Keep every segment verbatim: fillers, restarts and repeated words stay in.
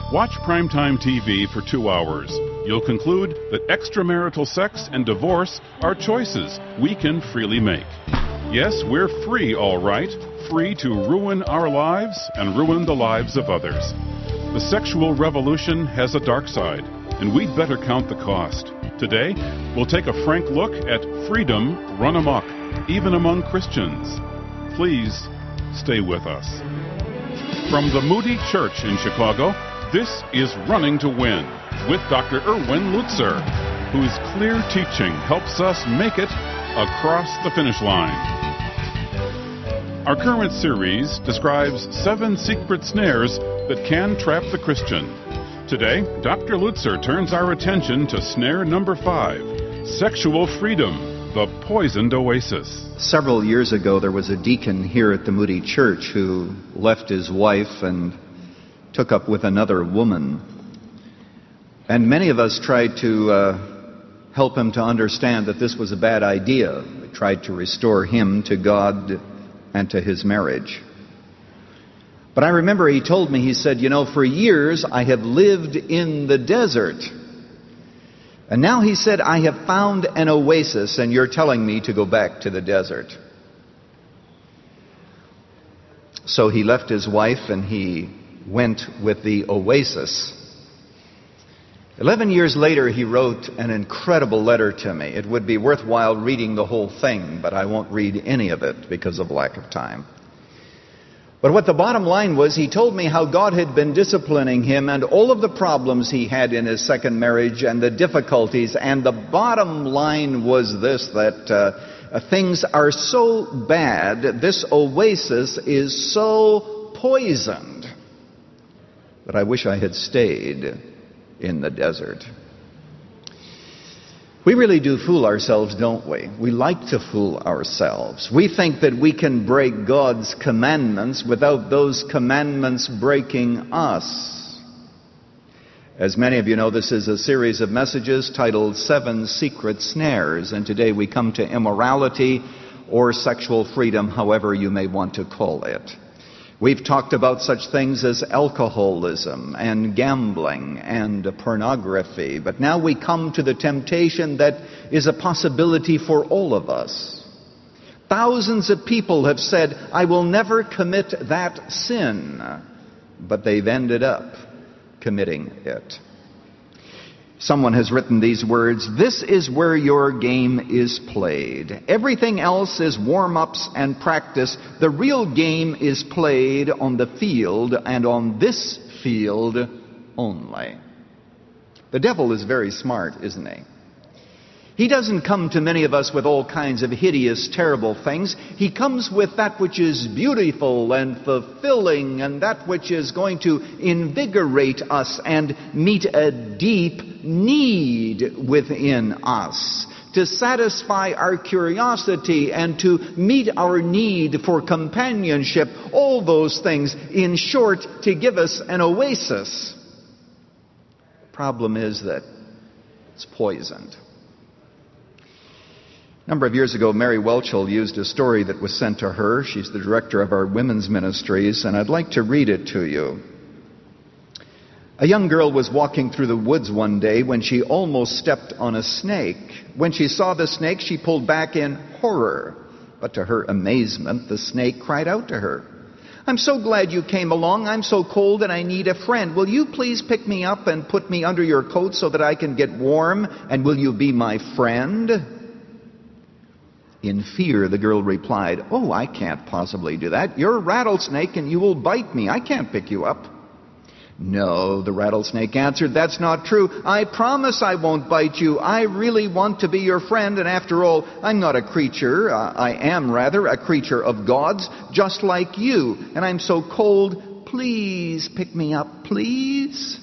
Watch Primetime T V for two hours. You'll conclude that extramarital sex and divorce are choices we can freely make. Yes, we're free, all right. Free to ruin our lives and ruin the lives of others. The sexual revolution has a dark side, and we'd better count the cost. Today, we'll take a frank look at freedom run amok, even among Christians. Please stay with us. From the Moody Church in Chicago, this is Running to Win with Doctor Erwin Lutzer, whose clear teaching helps us make it across the finish line. Our current series describes seven secret snares that can trap the Christian. Today, Doctor Lutzer turns our attention to snare number five, sexual freedom, the poisoned oasis. Several years ago, there was a deacon here at the Moody Church who left his wife and took up with another woman. And many of us tried to uh, help him to understand that this was a bad idea. We tried to restore him to God and to his marriage. But I remember he told me, he said, you know, for years I have lived in the desert. And now he said, I have found an oasis, and you're telling me to go back to the desert. So he left his wife and he went with the oasis. Eleven years later, he wrote an incredible letter to me. It would be worthwhile reading the whole thing, but I won't read any of it because of lack of time. But what the bottom line was, he told me how God had been disciplining him and all of the problems he had in his second marriage and the difficulties. And the bottom line was this, that uh, things are so bad, this oasis is so poisoned, that I wish I had stayed in the desert. We really do fool ourselves, don't we? We like to fool ourselves. We think that we can break God's commandments without those commandments breaking us. As many of you know, this is a series of messages titled Seven Secret Snares, and today we come to immorality or sexual freedom, however you may want to call it. We've talked about such things as alcoholism and gambling and pornography, but now we come to the temptation that is a possibility for all of us. Thousands of people have said, I will never commit that sin, but they've ended up committing it. Someone has written these words, this is where your game is played. Everything else is warm-ups and practice. The real game is played on the field and on this field only. The devil is very smart, isn't he? He doesn't come to many of us with all kinds of hideous, terrible things. He comes with that which is beautiful and fulfilling and that which is going to invigorate us and meet a deep need within us, to satisfy our curiosity and to meet our need for companionship, all those things, in short, to give us an oasis. The problem is that it's poisoned. A number of years ago, Mary Welchel used a story that was sent to her. She's the director of our women's ministries, and I'd like to read it to you. A young girl was walking through the woods one day when she almost stepped on a snake. When she saw the snake, she pulled back in horror. But to her amazement, the snake cried out to her, I'm so glad you came along. I'm so cold and I need a friend. Will you please pick me up and put me under your coat so that I can get warm? And will you be my friend? In fear, the girl replied, oh, I can't possibly do that. You're a rattlesnake and you will bite me. I can't pick you up. No, the rattlesnake answered, that's not true. I promise I won't bite you. I really want to be your friend, and after all, I'm not a creature. Uh, I am, rather, a creature of God's, just like you. And I'm so cold, please pick me up, please.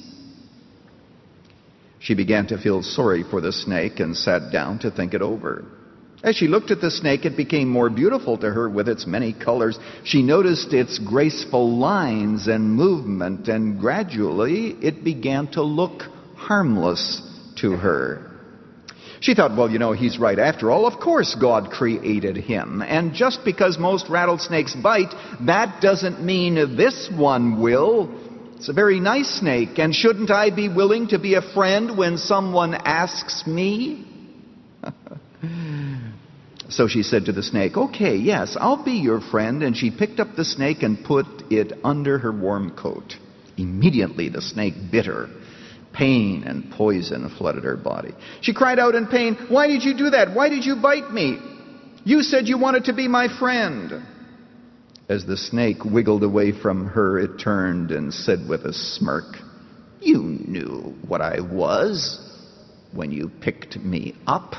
She began to feel sorry for the snake and sat down to think it over. As she looked at the snake, it became more beautiful to her with its many colors. She noticed its graceful lines and movement, and gradually it began to look harmless to her. She thought, well, you know, he's right. After all, of course God created him. And just because most rattlesnakes bite, that doesn't mean this one will. It's a very nice snake, and shouldn't I be willing to be a friend when someone asks me? So she said to the snake, okay, yes, I'll be your friend. And she picked up the snake and put it under her warm coat. Immediately the snake bit her. Pain and poison flooded her body. She cried out in pain, why did you do that? Why did you bite me? You said you wanted to be my friend. As the snake wiggled away from her, it turned and said with a smirk, you knew what I was when you picked me up.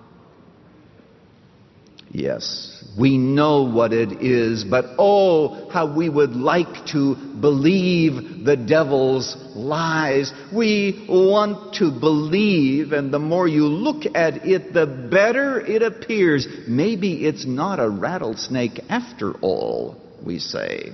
Yes, we know what it is, but oh, how we would like to believe the devil's lies. We want to believe, and the more you look at it, the better it appears. Maybe it's not a rattlesnake after all, we say.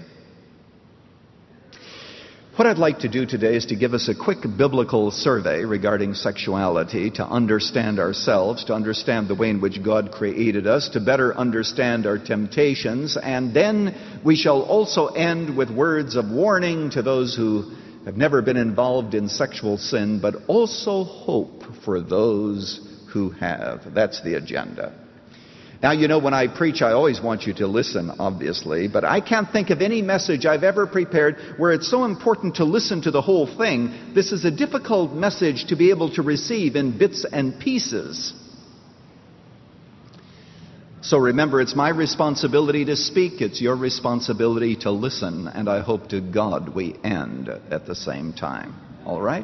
What I'd like to do today is to give us a quick biblical survey regarding sexuality, to understand ourselves, to understand the way in which God created us, to better understand our temptations, and then we shall also end with words of warning to those who have never been involved in sexual sin, but also hope for those who have. That's the agenda. Now, you know, when I preach, I always want you to listen, obviously, but I can't think of any message I've ever prepared where it's so important to listen to the whole thing. This is a difficult message to be able to receive in bits and pieces. So remember, it's my responsibility to speak. It's your responsibility to listen, and I hope to God we end at the same time. All right?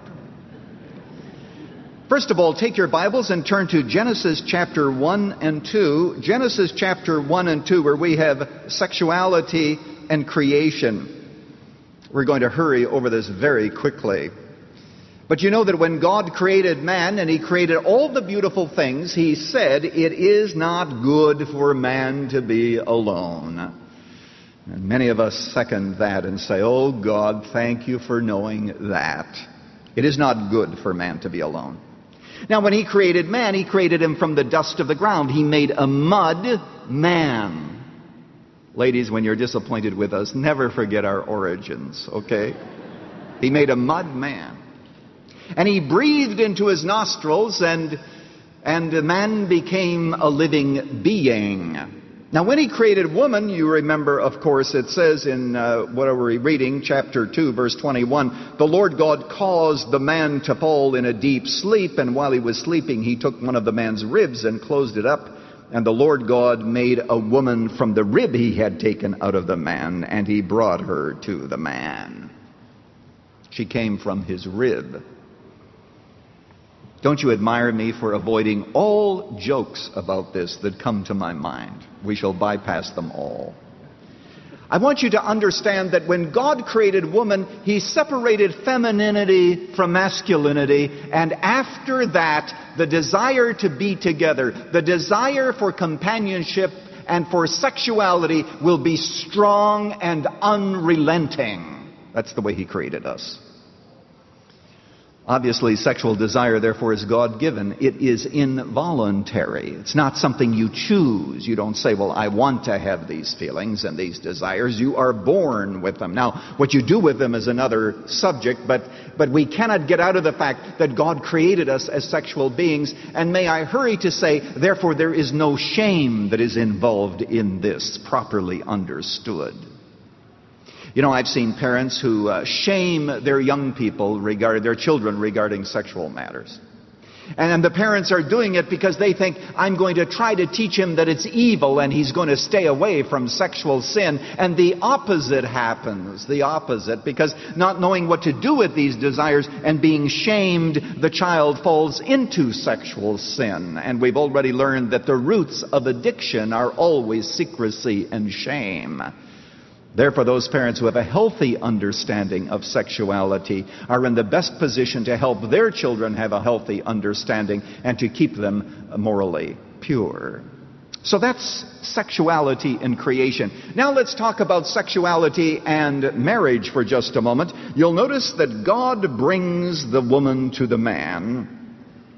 First of all, take your Bibles and turn to Genesis chapter one and two. Genesis chapter one and two, where we have sexuality and creation. We're going to hurry over this very quickly. But you know that when God created man and He created all the beautiful things, He said, it is not good for man to be alone. And many of us second that and say, oh God, thank you for knowing that. It is not good for man to be alone. Now, when He created man, He created him from the dust of the ground. He made a mud man. Ladies, when you're disappointed with us, never forget our origins, okay? He made a mud man. And He breathed into his nostrils, and, and man became a living being. Now, when He created woman, you remember, of course, it says in, uh, what are we reading? Chapter two, verse twenty-one, the Lord God caused the man to fall in a deep sleep, and while he was sleeping, He took one of the man's ribs and closed it up. And the Lord God made a woman from the rib He had taken out of the man, and He brought her to the man. She came from his rib. Don't you admire me for avoiding all jokes about this that come to my mind? We shall bypass them all. I want you to understand that when God created woman, He separated femininity from masculinity, and after that, the desire to be together, the desire for companionship and for sexuality will be strong and unrelenting. That's the way He created us. Obviously, sexual desire, therefore, is God-given. It is involuntary. It's not something you choose. You don't say, well, I want to have these feelings and these desires. You are born with them. Now, what you do with them is another subject, but, but we cannot get out of the fact that God created us as sexual beings. And may I hurry to say, therefore, there is no shame that is involved in this, properly understood. You know, I've seen parents who uh, shame their young people, regard their children regarding sexual matters. And, and the parents are doing it because they think, I'm going to try to teach him that it's evil and he's going to stay away from sexual sin. And the opposite happens, the opposite, because not knowing what to do with these desires and being shamed, the child falls into sexual sin. And we've already learned that the roots of addiction are always secrecy and shame. Therefore, those parents who have a healthy understanding of sexuality are in the best position to help their children have a healthy understanding and to keep them morally pure. So that's sexuality and creation. Now let's talk about sexuality and marriage for just a moment. You'll notice that God brings the woman to the man.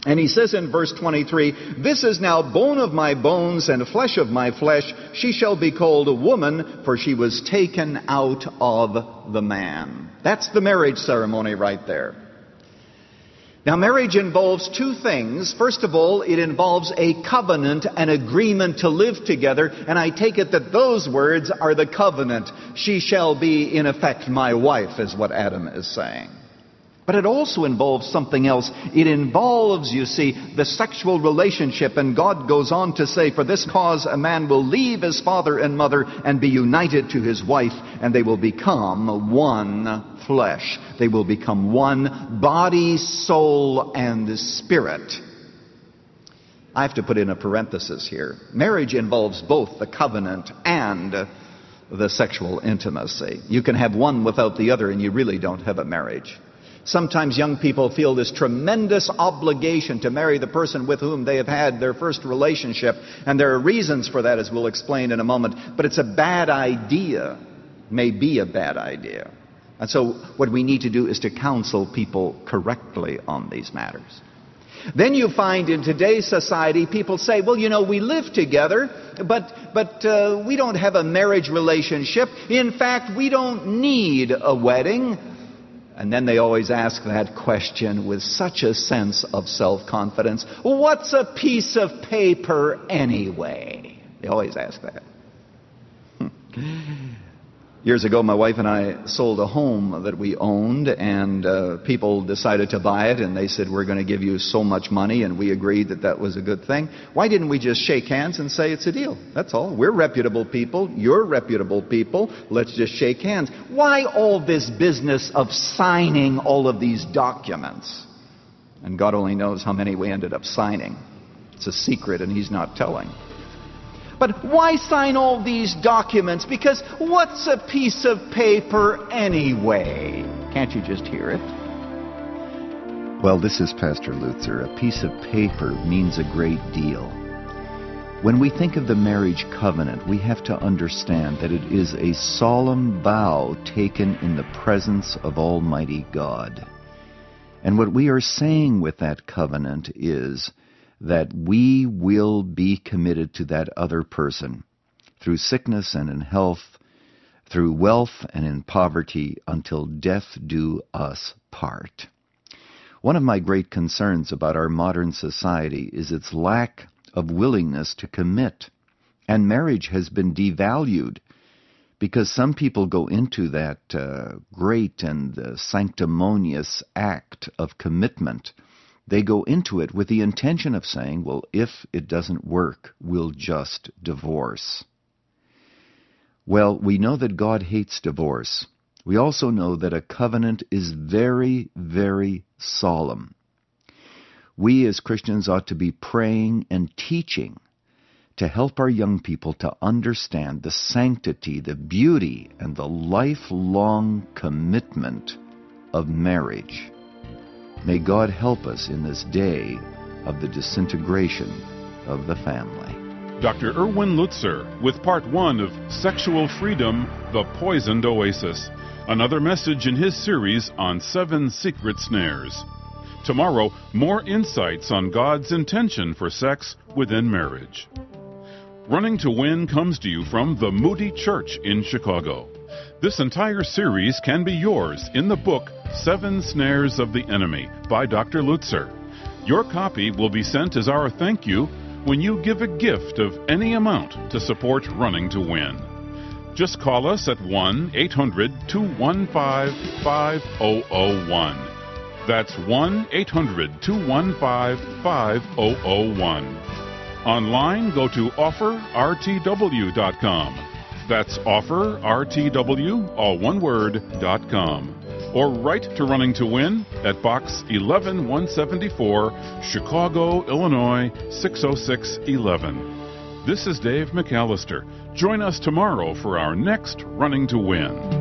And he says in verse twenty-three, "This is now bone of my bones and flesh of my flesh. She shall be called a woman, for she was taken out of the man." That's the marriage ceremony right there. Now, marriage involves two things. First of all, it involves a covenant, an agreement to live together. And I take it that those words are the covenant. She shall be, in effect, my wife, is what Adam is saying. But it also involves something else. It involves, you see, the sexual relationship. And God goes on to say, "For this cause a man will leave his father and mother and be united to his wife, and they will become one flesh." They will become one body, soul, and spirit. I have to put in a parenthesis here. Marriage involves both the covenant and the sexual intimacy. You can have one without the other, and you really don't have a marriage. Sometimes young people feel this tremendous obligation to marry the person with whom they have had their first relationship. And there are reasons for that, as we'll explain in a moment. But it's a bad idea. May be a bad idea. And so what we need to do is to counsel people correctly on these matters. Then you find in today's society, people say, well, you know, we live together, but, but uh, we don't have a marriage relationship. In fact, we don't need a wedding. And then they always ask that question with such a sense of self-confidence. What's a piece of paper anyway? They always ask that. Years ago, my wife and I sold a home that we owned, and uh, people decided to buy it, and they said, "We're going to give you so much money," and we agreed that that was a good thing. Why didn't we just shake hands and say it's a deal? That's all. We're reputable people. You're reputable people. Let's just shake hands. Why all this business of signing all of these documents? And God only knows how many we ended up signing. It's a secret, and He's not telling. But why sign all these documents? Because what's a piece of paper anyway? Can't you just hear it? Well, this is Pastor Lutzer. A piece of paper means a great deal. When we think of the marriage covenant, we have to understand that it is a solemn vow taken in the presence of Almighty God. And what we are saying with that covenant is that we will be committed to that other person through sickness and in health, through wealth and in poverty, until death do us part. One of my great concerns about our modern society is its lack of willingness to commit. And marriage has been devalued because some people go into that uh, great and uh, sanctimonious act of commitment. They go into it with the intention of saying, well, if it doesn't work, we'll just divorce. Well, we know that God hates divorce. We also know that a covenant is very, very solemn. We as Christians ought to be praying and teaching to help our young people to understand the sanctity, the beauty, and the lifelong commitment of marriage. May God help us in this day of the disintegration of the family. Doctor Erwin Lutzer with part one of Sexual Freedom, the Poisoned Oasis. Another message in his series on seven secret snares. Tomorrow, more insights on God's intention for sex within marriage. Running to Win comes to you from the Moody Church in Chicago. This entire series can be yours in the book Seven Snares of the Enemy by Doctor Lutzer. Your copy will be sent as our thank you when you give a gift of any amount to support Running to Win. Just call us at one eight hundred two one five five zero zero one. That's one eight hundred two one five five zero zero one. Online, go to offer r t w dot com. That's offer r t w, all one word, dot com. Or write to Running to Win at Box eleven one seventy-four, Chicago, Illinois six oh six one one. This is Dave McAllister. Join us tomorrow for our next Running to Win.